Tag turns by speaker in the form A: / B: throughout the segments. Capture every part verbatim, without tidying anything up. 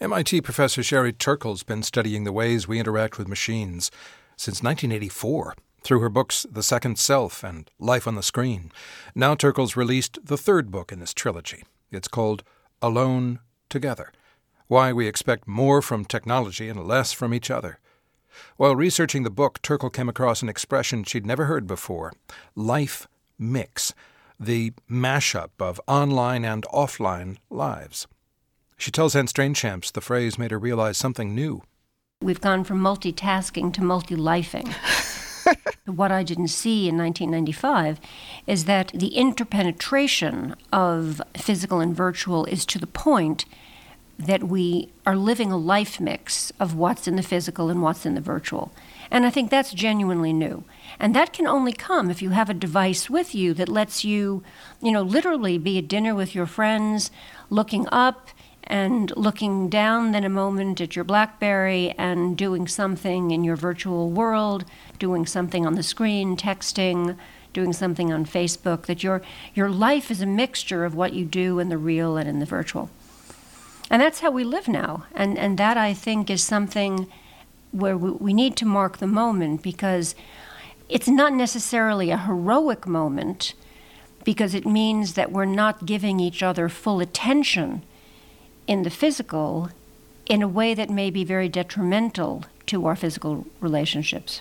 A: M I T professor Sherry Turkle's been studying the ways we interact with machines since nineteen eighty-four, through her books The Second Self and Life on the Screen. Now Turkle's released the third book in this trilogy. It's called Alone Together: Why We Expect More from Technology and Less from Each Other. While researching the book, Turkle came across an expression she'd never heard before: life mix, the mashup of online and offline lives. She tells Anne Strainchamps the phrase made her realize something new.
B: We've gone from multitasking to multi-lifing. What I didn't see in nineteen ninety-five is that the interpenetration of physical and virtual is to the point that we are living a life mix of what's in the physical and what's in the virtual. And I think that's genuinely new. And that can only come if you have a device with you that lets you, you know, literally be at dinner with your friends, looking up and looking down then a moment at your BlackBerry and doing something in your virtual world, doing something on the screen, texting, doing something on Facebook, that your your life is a mixture of what you do in the real and in the virtual. And that's how we live now. And and that, I think, is something where we, we need to mark the moment, because it's not necessarily a heroic moment, because it means that we're not giving each other full attention in the physical in a way that may be very detrimental to our physical relationships.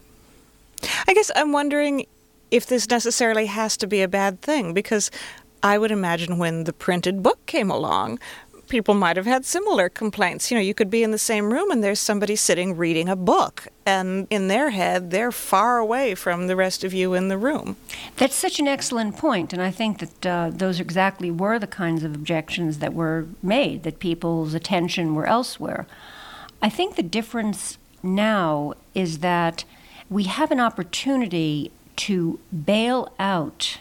C: I guess I'm wondering if this necessarily has to be a bad thing, because I would imagine when the printed book came along, people might have had similar complaints. You know, you could be in the same room and there's somebody sitting reading a book, and in their head, they're far away from the rest of you in the room.
B: That's such an excellent point, and I think that uh, those exactly were the kinds of objections that were made, that people's attention were elsewhere. I think the difference now is that we have an opportunity to bail out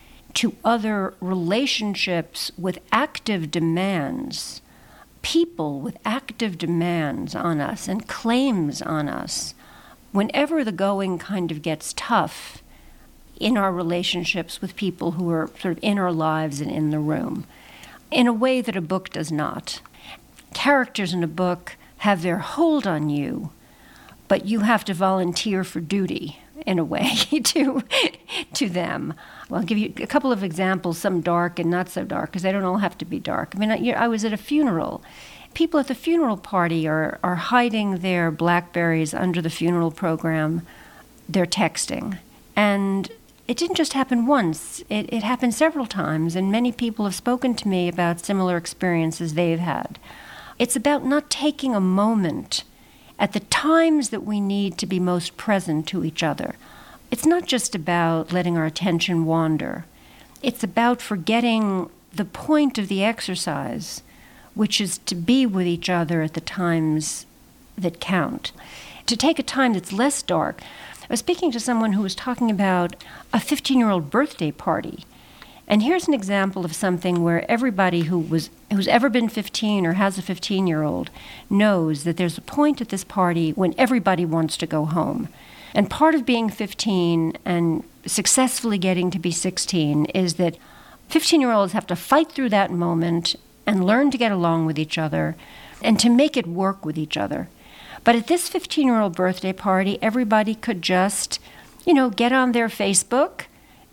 B: to other relationships with active demands, people with active demands on us and claims on us. Whenever the going kind of gets tough in our relationships with people who are sort of in our lives and in the room, in a way that a book does not. Characters in a book have their hold on you, but you have to volunteer for duty in a way to to them. Well, I'll give you a couple of examples, some dark and not so dark, because they don't all have to be dark. I mean, I, I was at a funeral. People at the funeral party are, are hiding their BlackBerries under the funeral program. They're texting. And it didn't just happen once. It, it happened several times, and many people have spoken to me about similar experiences they've had. It's about not taking a moment at the times that we need to be most present to each other. It's not just about letting our attention wander. It's about forgetting the point of the exercise, which is to be with each other at the times that count. To take a time that's less dark. I was speaking to someone who was talking about a fifteen-year-old birthday party. And here's an example of something where everybody who was who's ever been fifteen or has a fifteen-year-old knows that there's a point at this party when everybody wants to go home. And part of being fifteen and successfully getting to be sixteen is that fifteen-year-olds have to fight through that moment and learn to get along with each other and to make it work with each other. But at this fifteen-year-old birthday party, everybody could just, you know, get on their Facebook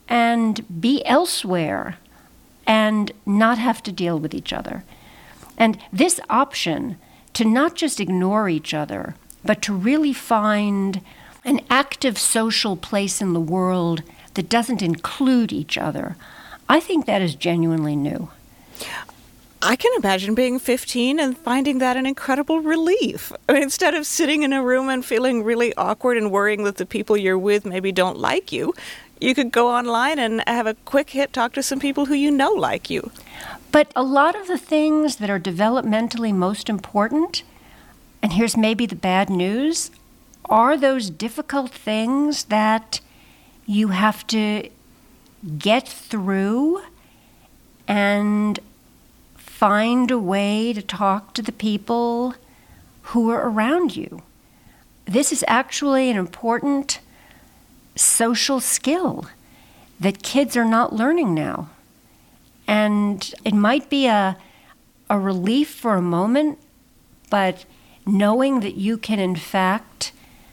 B: and be elsewhere and not have to deal with each other. And this option to not just ignore each other, but to really find an active social place in the world that doesn't include each other, I think that is genuinely new.
C: I can imagine being fifteen and finding that an incredible relief. I mean, instead of sitting in a room and feeling really awkward and worrying that the people you're with maybe don't like you, you could go online and have a quick hit talk to some people who you know like you.
B: But a lot of the things that are developmentally most important, and here's maybe the bad news, are those difficult things that you have to get through and find a way to talk to the people who are around you. This is actually an important social skill that kids are not learning now. And it might be a, a relief for a moment, But knowing that you can, in fact,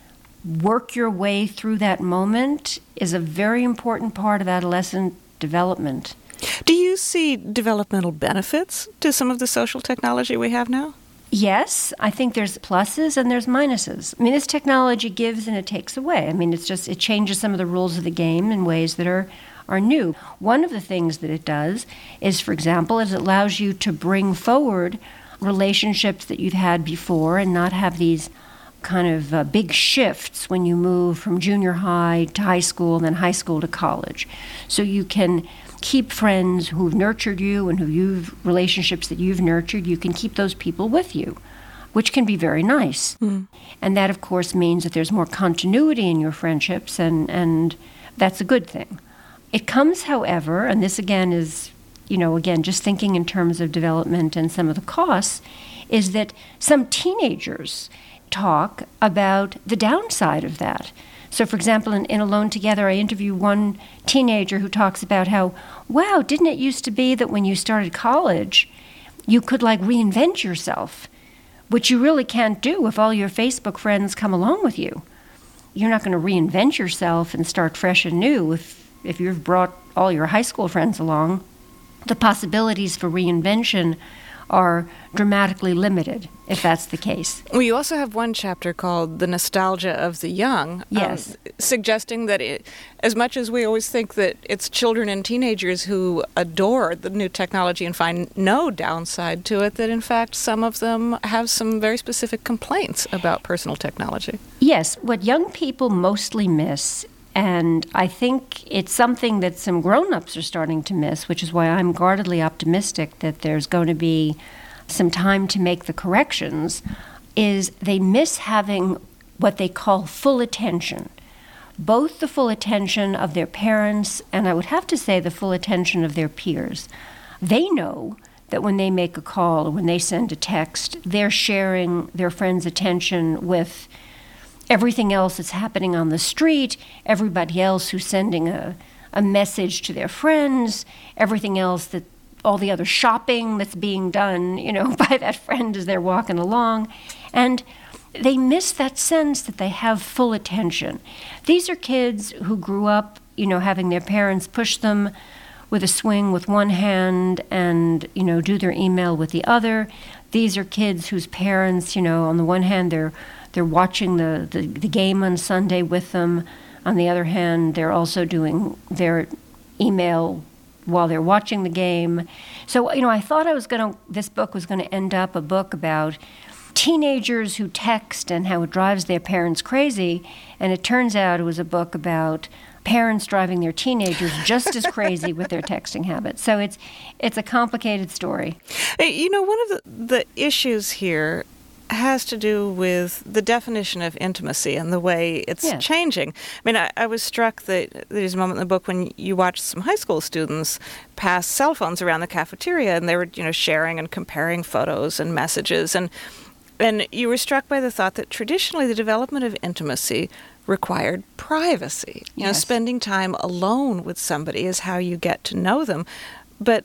B: work your way through that moment is a very important part of adolescent development.
C: Do you see developmental benefits to some of the social technology we have now?
B: Yes, I think there's pluses and there's minuses. I mean, this technology gives and it takes away. I mean, it's just, it changes some of the rules of the game in ways that are, are new. One of the things that it does is, for example, is it allows you to bring forward relationships that you've had before and not have these kind of uh, big shifts when you move from junior high to high school and then high school to college. So you can keep friends who've nurtured you and who you've relationships that you've nurtured. You can keep those people with you, which can be very nice. Mm. And that, of course, means that there's more continuity in your friendships, and, and that's a good thing. It comes, however, and this again is, you know, again, just thinking in terms of development and some of the costs, is that some teenagers talk about the downside of that. So, for example, in, in Alone Together, I interview one teenager who talks about how, wow, didn't it used to be that when you started college, you could, like, reinvent yourself, which you really can't do if all your Facebook friends come along with you. You're not going to reinvent yourself and start fresh and new if, if you've brought all your high school friends along. The possibilities for reinvention are dramatically limited, if that's the case.
C: Well, you also have one chapter called The Nostalgia of the Young,
B: yes,
C: um, suggesting that it, as much as we always think that it's children and teenagers who adore the new technology and find no downside to it, that in fact some of them have some very specific complaints about personal technology.
B: Yes, what young people mostly miss, and I think it's something that some grown-ups are starting to miss, which is why I'm guardedly optimistic that there's going to be some time to make the corrections, is they miss having what they call full attention. Both the full attention of their parents and I would have to say the full attention of their peers. They know that when they make a call or when they send a text, they're sharing their friend's attention with everything else that's happening on the street, everybody else who's sending a, a message to their friends, everything else that, all the other shopping that's being done, you know, by that friend as they're walking along. And they miss that sense that they have full attention. These are kids who grew up, you know, having their parents push them with a swing with one hand and, you know, do their email with the other. These are kids whose parents, you know, on the one hand, they're They're watching the, the, the game on Sunday with them. On the other hand, they're also doing their email while they're watching the game. So, you know, I thought I was going to, this book was going to end up a book about teenagers who text and how it drives their parents crazy. And it turns out it was a book about parents driving their teenagers just as crazy with their texting habits. So it's it's a complicated story.
C: You know, one of the, the issues here has to do with the definition of intimacy and the way it's
B: yes.
C: changing. I mean, I, I was struck that there's a moment in the book when you watched some high school students pass cell phones around the cafeteria, and they were, you know, sharing and comparing photos and messages, and and you were struck by the thought that traditionally the development of intimacy required privacy. You
B: yes.
C: know, spending time alone with somebody is how you get to know them, but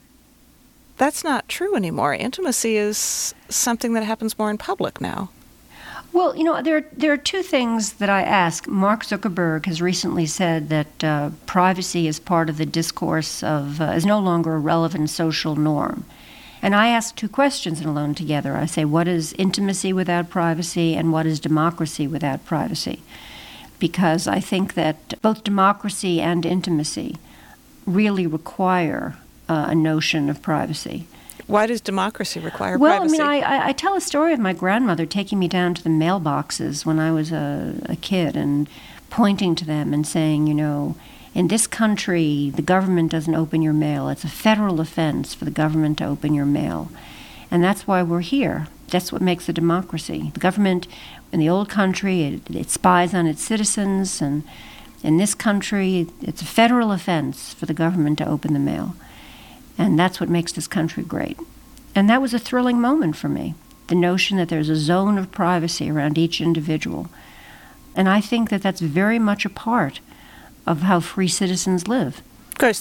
C: that's not true anymore. Intimacy is something that happens more in public now.
B: Well, you know, there, there are two things that I ask. Mark Zuckerberg has recently said that uh, privacy is part of the discourse of, uh, is no longer a relevant social norm. And I ask two questions in Alone Together. I say, what is intimacy without privacy, and what is democracy without privacy? Because I think that both democracy and intimacy really require uh, a notion of privacy.
C: Why does democracy require
B: well,
C: privacy?
B: Well, I mean, I, I tell a story of my grandmother taking me down to the mailboxes when I was a, a kid and pointing to them and saying, you know, in this country, the government doesn't open your mail. It's a federal offense for the government to open your mail. And that's why we're here. That's what makes a democracy. The government in the old country, it, it spies on its citizens, and in this country, it's a federal offense for the government to open the mail. And that's what makes this country great. And that was a thrilling moment for me, the notion that there's a zone of privacy around each individual. And I think that that's very much a part of how free citizens live.
C: Of course, there are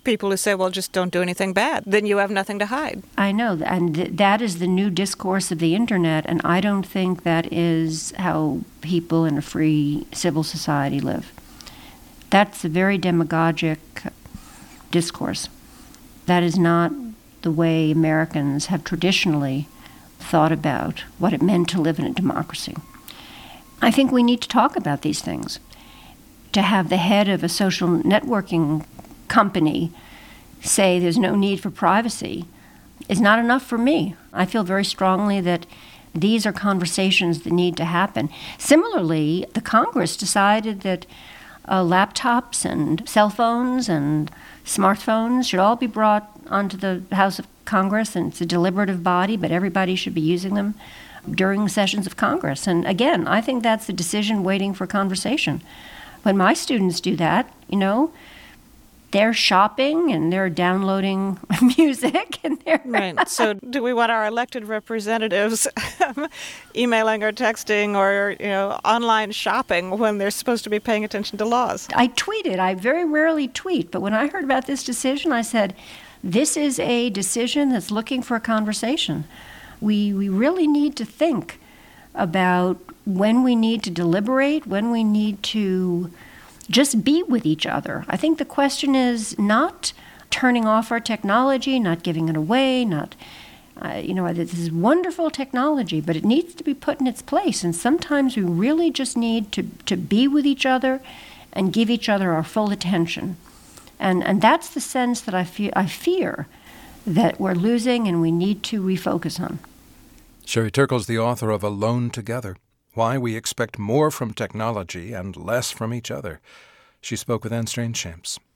C: people who say, well, just don't do anything bad. Then you have nothing to hide.
B: I know, and th- that is the new discourse of the internet, and I don't think that is how people in a free civil society live. That's a very demagogic discourse. That is not the way Americans have traditionally thought about what it meant to live in a democracy. I think we need to talk about these things. To have the head of a social networking company say there's no need for privacy is not enough for me. I feel very strongly that these are conversations that need to happen. Similarly, the Congress decided that uh, laptops and cell phones and smartphones should all be brought onto the House of Congress, and it's a deliberative body, but everybody should be using them during sessions of Congress. And again, I think that's a decision waiting for conversation. When my students do that, you know, they're shopping and they're downloading music and they're
C: right. So, do we want our elected representatives emailing or texting or you know online shopping when they're supposed to be paying attention to laws?
B: I tweeted. I very rarely tweet, but when I heard about this decision, I said, "This is a decision that's looking for a conversation. We we really need to think about when we need to deliberate, when we need to." Just be with each other. I think the question is not turning off our technology, not giving it away, not, uh, you know, this is wonderful technology, but it needs to be put in its place. And sometimes we really just need to, to be with each other and give each other our full attention. And and that's the sense that I fear, I fear that we're losing and we need to refocus on.
A: Sherry Turkle's the author of Alone Together: Why We Expect More from Technology and Less from Each Other. She spoke with Anne Strange-Shamps.